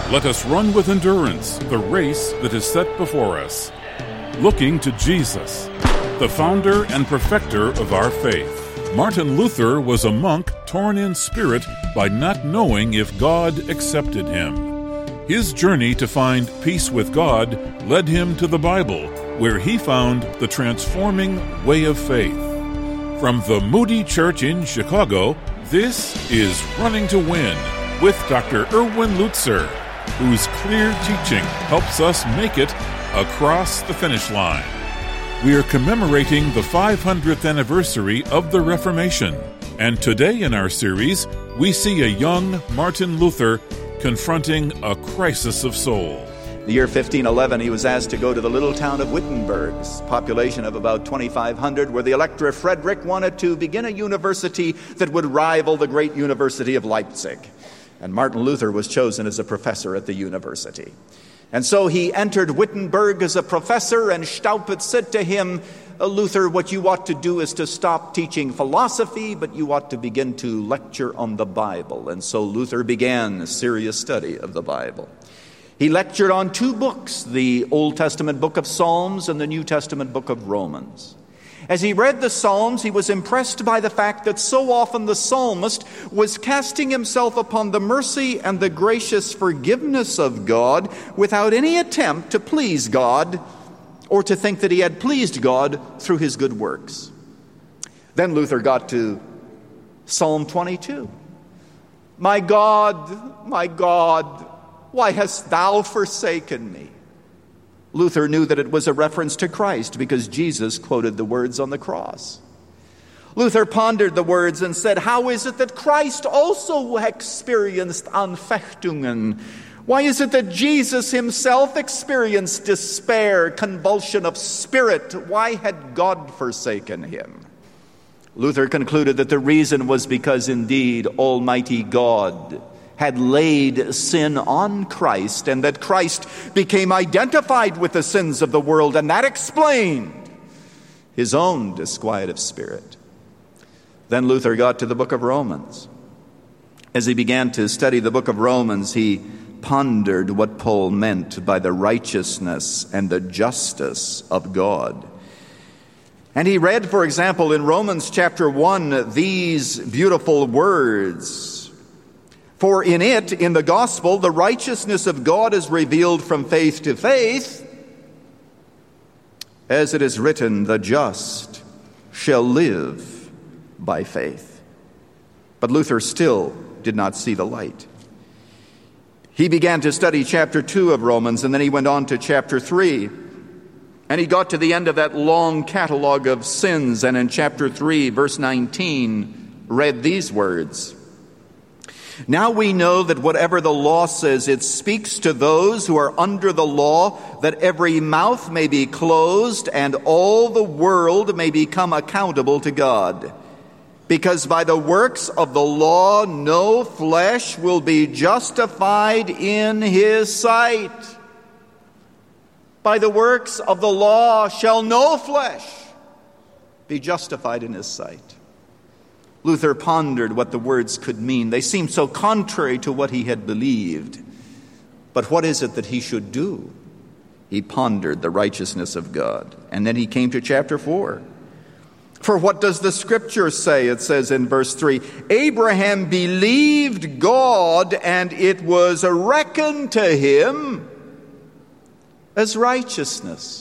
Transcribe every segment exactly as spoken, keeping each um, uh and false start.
Let us run with endurance the race that is set before us, looking to Jesus, the founder and perfecter of our faith. Martin Luther was a monk torn in spirit by not knowing if God accepted him. His journey to find peace with God led him to the Bible, where he found the transforming way of faith. From the Moody Church in Chicago, this is Running to Win with Doctor Erwin Lutzer, whose clear teaching helps us make it across the finish line. We are commemorating the five hundredth anniversary of the Reformation, and today in our series, we see a young Martin Luther confronting a crisis of soul. The year fifteen eleven, he was asked to go to the little town of Wittenberg's population of about twenty-five hundred, where the Elector Frederick wanted to begin a university that would rival the great University of Leipzig. And Martin Luther was chosen as a professor at the university. And so he entered Wittenberg as a professor, and Staupitz said to him, Luther, what you ought to do is to stop teaching philosophy, but you ought to begin to lecture on the Bible. And so Luther began a serious study of the Bible. He lectured on two books, the Old Testament book of Psalms and the New Testament book of Romans. As he read the Psalms, he was impressed by the fact that so often the psalmist was casting himself upon the mercy and the gracious forgiveness of God without any attempt to please God or to think that he had pleased God through his good works. Then Luther got to Psalm twenty-two. My God, my God, why hast thou forsaken me? Luther knew that it was a reference to Christ because Jesus quoted the words on the cross. Luther pondered the words and said, how is it that Christ also experienced Anfechtungen? Why is it that Jesus himself experienced despair, convulsion of spirit? Why had God forsaken him? Luther concluded that the reason was because indeed Almighty God had laid sin on Christ, and that Christ became identified with the sins of the world, and that explained his own disquiet of spirit. Then Luther got to the book of Romans. As he began to study the book of Romans, he pondered what Paul meant by the righteousness and the justice of God. And he read, for example, in Romans chapter one, these beautiful words, for in it, in the gospel, the righteousness of God is revealed from faith to faith, as it is written, the just shall live by faith. But Luther still did not see the light. He began to study chapter two of Romans, and then he went on to chapter three. And he got to the end of that long catalog of sins, and in chapter three, verse nineteen, read these words. Now we know that whatever the law says, it speaks to those who are under the law, that every mouth may be closed and all the world may become accountable to God. Because by the works of the law, no flesh will be justified in his sight. By the works of the law shall no flesh be justified in his sight. Luther pondered what the words could mean. They seemed so contrary to what he had believed. But what is it that he should do? He pondered the righteousness of God. And then he came to chapter four. For what does the scripture say? It says in verse three, Abraham believed God, and it was reckoned to him as righteousness.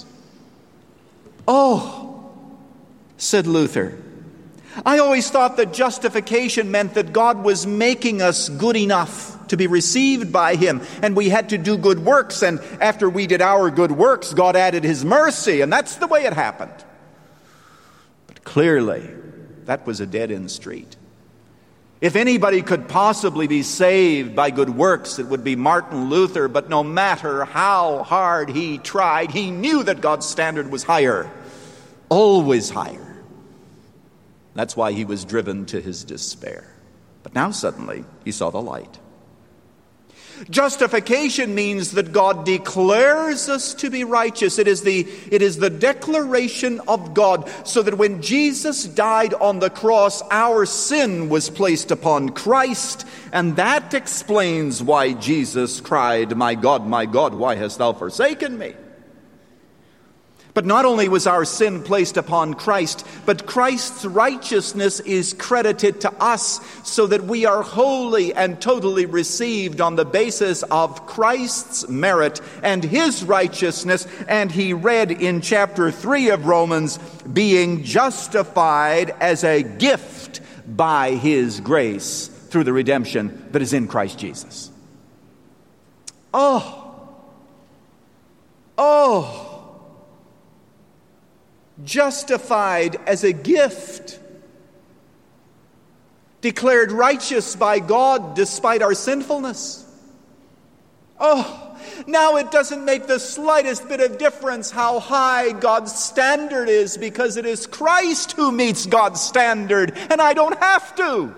Oh, said Luther, I always thought that justification meant that God was making us good enough to be received by him, and we had to do good works, and after we did our good works, God added his mercy, and that's the way it happened. But clearly, that was a dead-end street. If anybody could possibly be saved by good works, it would be Martin Luther, but no matter how hard he tried, he knew that God's standard was higher, always higher. That's why he was driven to his despair. But now suddenly he saw the light. Justification means that God declares us to be righteous. It is the, it is the declaration of God, so that when Jesus died on the cross, our sin was placed upon Christ, and that explains why Jesus cried, "My God, my God, why hast thou forsaken me?" But not only was our sin placed upon Christ, but Christ's righteousness is credited to us, so that we are wholly and totally received on the basis of Christ's merit and his righteousness. And he read in chapter three of Romans, being justified as a gift by his grace through the redemption that is in Christ Jesus. Oh, oh, justified as a gift, declared righteous by God despite our sinfulness. Oh, now it doesn't make the slightest bit of difference how high God's standard is, because it is Christ who meets God's standard, and I don't have to.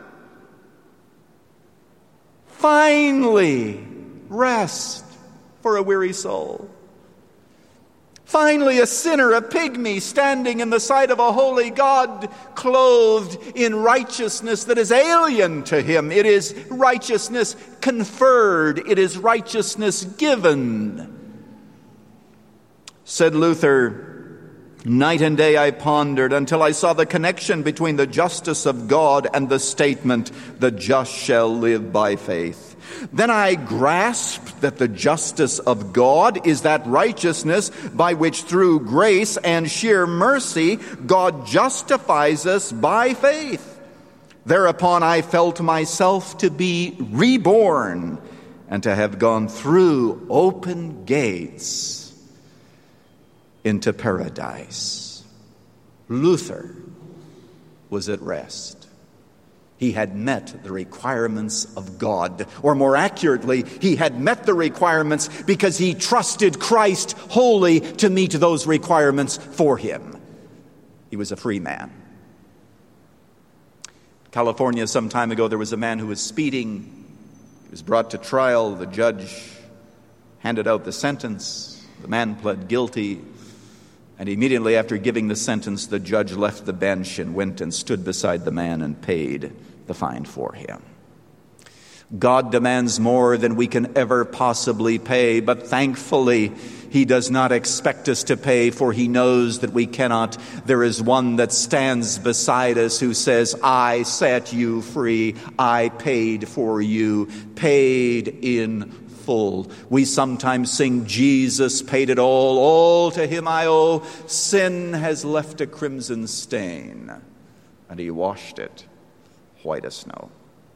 Finally, rest for a weary soul. Finally, a sinner, a pygmy, standing in the sight of a holy God, clothed in righteousness that is alien to him. It is righteousness conferred. It is righteousness given. Said Luther, night and day I pondered until I saw the connection between the justice of God and the statement, "The just shall live by faith." Then I grasped that the justice of God is that righteousness by which through grace and sheer mercy God justifies us by faith. Thereupon I felt myself to be reborn and to have gone through open gates into paradise. Luther was at rest. He had met the requirements of God. Or more accurately, he had met the requirements because he trusted Christ wholly to meet those requirements for him. He was a free man. In California, some time ago, there was a man who was speeding. He was brought to trial. The judge handed out the sentence. The man pled guilty. And immediately after giving the sentence, the judge left the bench and went and stood beside the man and paid the fine for him. God demands more than we can ever possibly pay, but thankfully, he does not expect us to pay, for he knows that we cannot. There is one that stands beside us who says, "I set you free. I paid for you, paid in full." We sometimes sing, "Jesus paid it all, all to him I owe. Sin has left a crimson stain, and he washed it white as snow."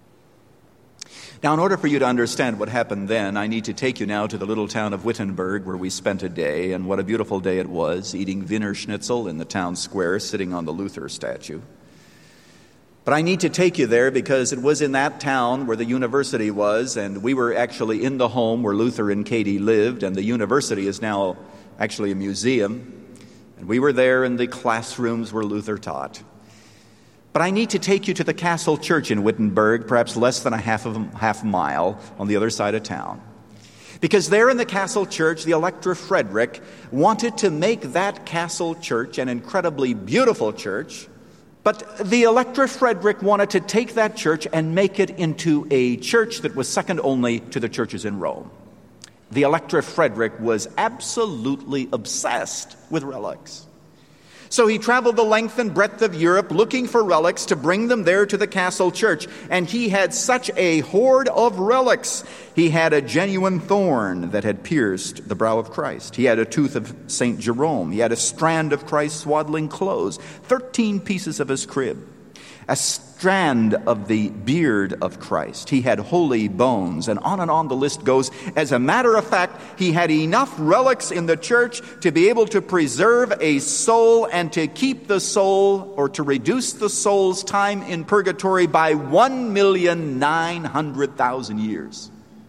Now, in order for you to understand what happened then, I need to take you now to the little town of Wittenberg, where we spent a day, and what a beautiful day it was, eating Wiener Schnitzel in the town square, sitting on the Luther statue. But I need to take you there because it was in that town where the university was, and we were actually in the home where Luther and Katie lived, and the university is now actually a museum. And we were there in the classrooms where Luther taught. But I need to take you to the Castle Church in Wittenberg, perhaps less than a half of a half mile on the other side of town. Because there in the Castle Church, the Elector Frederick wanted to make that Castle Church an incredibly beautiful church. But the Elector Frederick wanted to take that church and make it into a church that was second only to the churches in Rome. The Elector Frederick was absolutely obsessed with relics. So he traveled the length and breadth of Europe looking for relics to bring them there to the Castle Church. And he had such a hoard of relics. He had a genuine thorn that had pierced the brow of Christ. He had a tooth of Saint Jerome. He had a strand of Christ's swaddling clothes, thirteen pieces of his crib, a strand of the beard of Christ. He had holy bones, and on and on the list goes. As a matter of fact, he had enough relics in the church to be able to preserve a soul and to keep the soul, or to reduce the soul's time in purgatory by one million nine hundred thousand years.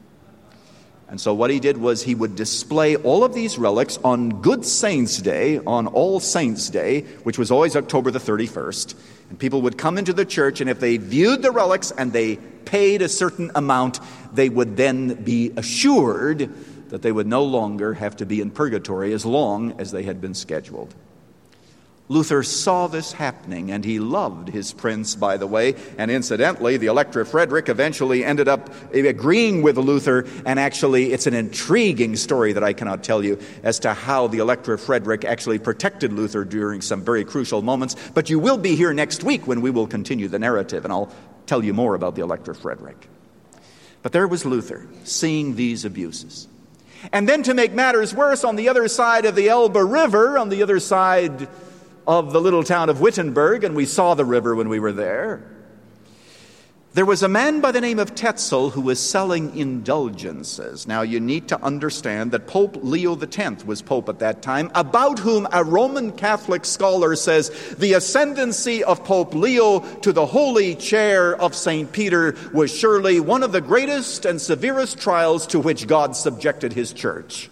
And so what he did was he would display all of these relics on Good Saints' Day, on All Saints' Day, which was always October the thirty-first. And people would come into the church, and if they viewed the relics and they paid a certain amount, they would then be assured that they would no longer have to be in purgatory as long as they had been scheduled. Luther saw this happening, and he loved his prince, by the way. And incidentally, the Elector Frederick eventually ended up agreeing with Luther, and actually it's an intriguing story that I cannot tell you as to how the Elector Frederick actually protected Luther during some very crucial moments. But you will be here next week when we will continue the narrative, and I'll tell you more about the Elector Frederick. But there was Luther, seeing these abuses. And then to make matters worse, on the other side of the Elbe River, on the other side of the little town of Wittenberg, and we saw the river when we were there, there was a man by the name of Tetzel who was selling indulgences. Now, you need to understand that Pope Leo the tenth was pope at that time, about whom a Roman Catholic scholar says the ascendancy of Pope Leo to the holy chair of Saint Peter was surely one of the greatest and severest trials to which God subjected his church.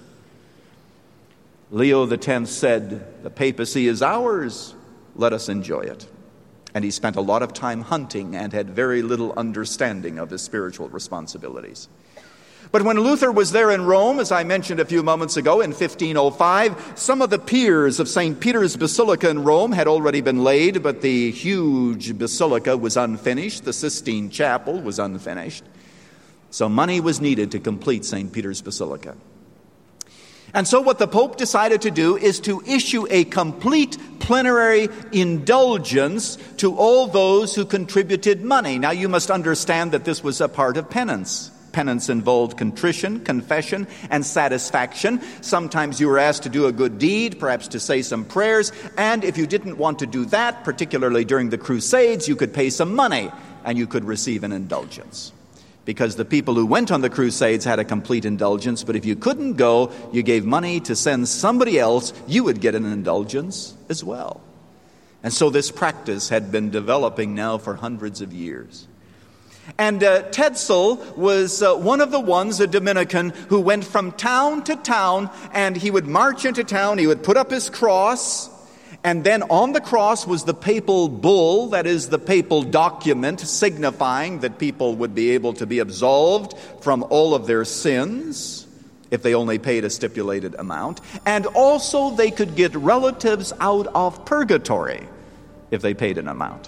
Leo the tenth said, "The papacy is ours, let us enjoy it." And he spent a lot of time hunting and had very little understanding of his spiritual responsibilities. But when Luther was there in Rome, as I mentioned a few moments ago, in fifteen oh five, some of the piers of Saint Peter's Basilica in Rome had already been laid, but the huge basilica was unfinished. The Sistine Chapel was unfinished. So money was needed to complete Saint Peter's Basilica. And so what the Pope decided to do is to issue a complete plenary indulgence to all those who contributed money. Now, you must understand that this was a part of penance. Penance involved contrition, confession, and satisfaction. Sometimes you were asked to do a good deed, perhaps to say some prayers, and if you didn't want to do that, particularly during the Crusades, you could pay some money and you could receive an indulgence. Because the people who went on the Crusades had a complete indulgence, but if you couldn't go, you gave money to send somebody else, you would get an indulgence as well. And so this practice had been developing now for hundreds of years. And uh, Tetzel was uh, one of the ones, a Dominican, who went from town to town, and he would march into town, he would put up his cross, and then on the cross was the papal bull, that is the papal document signifying that people would be able to be absolved from all of their sins if they only paid a stipulated amount. And also they could get relatives out of purgatory if they paid an amount.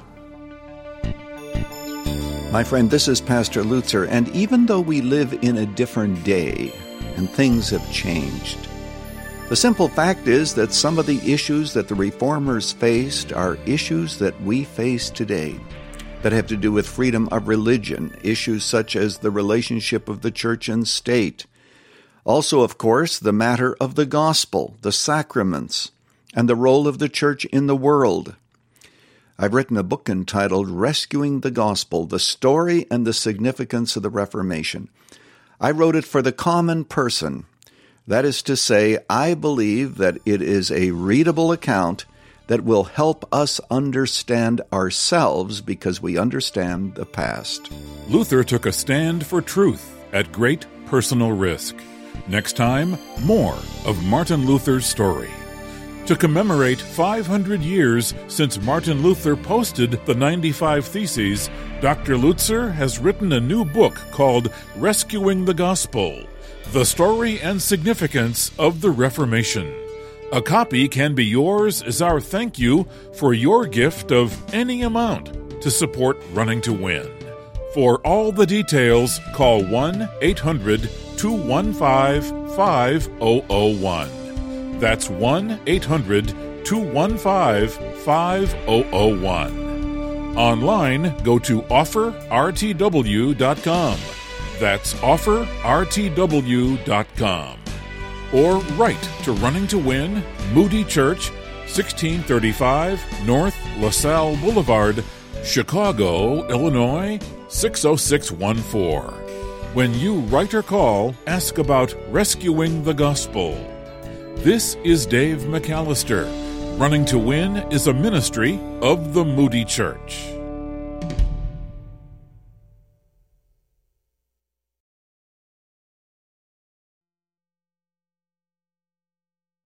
My friend, this is Pastor Lutzer, and even though we live in a different day and things have changed, the simple fact is that some of the issues that the Reformers faced are issues that we face today that have to do with freedom of religion, issues such as the relationship of the church and state. Also, of course, the matter of the gospel, the sacraments, and the role of the church in the world. I've written a book entitled Rescuing the Gospel, the Story and the Significance of the Reformation. I wrote it for the common person. That is to say, I believe that it is a readable account that will help us understand ourselves because we understand the past. Luther took a stand for truth at great personal risk. Next time, more of Martin Luther's story. To commemorate five hundred years since Martin Luther posted the ninety-five Theses, Doctor Lutzer has written a new book called Rescuing the Gospel, The Story and Significance of the Reformation. A copy can be yours as our thank you for your gift of any amount to support Running to Win. For all the details, call one eight hundred two one five five zero zero one. That's one eight hundred two one five five zero zero one. Online, go to offer r t w dot com. That's offer r t w dot com. Or write to Running to Win, Moody Church, sixteen thirty-five North LaSalle Boulevard, Chicago, Illinois, six oh six one four. When you write or call, ask about Rescuing the Gospel. This is Dave McAllister. Running to Win is a ministry of the Moody Church.